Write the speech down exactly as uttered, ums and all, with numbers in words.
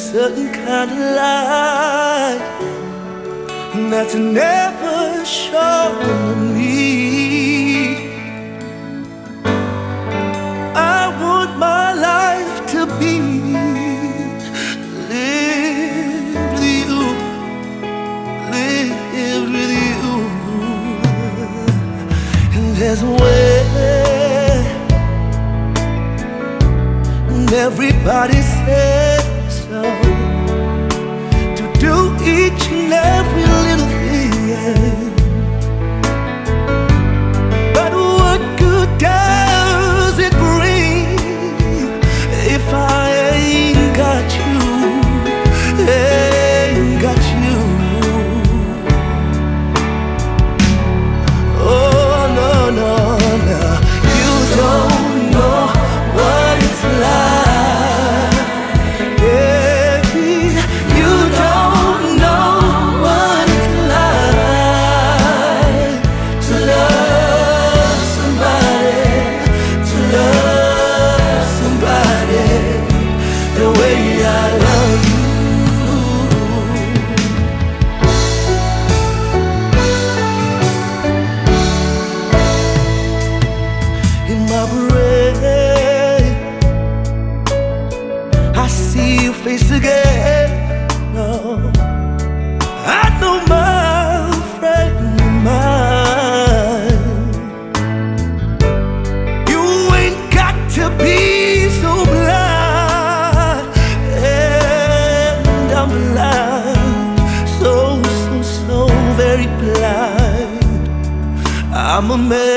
certain kind of light that's never shown to me. I want my life to be lived with you, lived with you. And there's a way, and everybody says so, to do each and every little thing. But what good does it bring if I ain't got you, ain't got you? Oh no, no, no, you don't know what it's like. Face again, no, I know my friend of mine. You ain't got to be so blind, and I'm blind, so, so, so very blind. I'm a man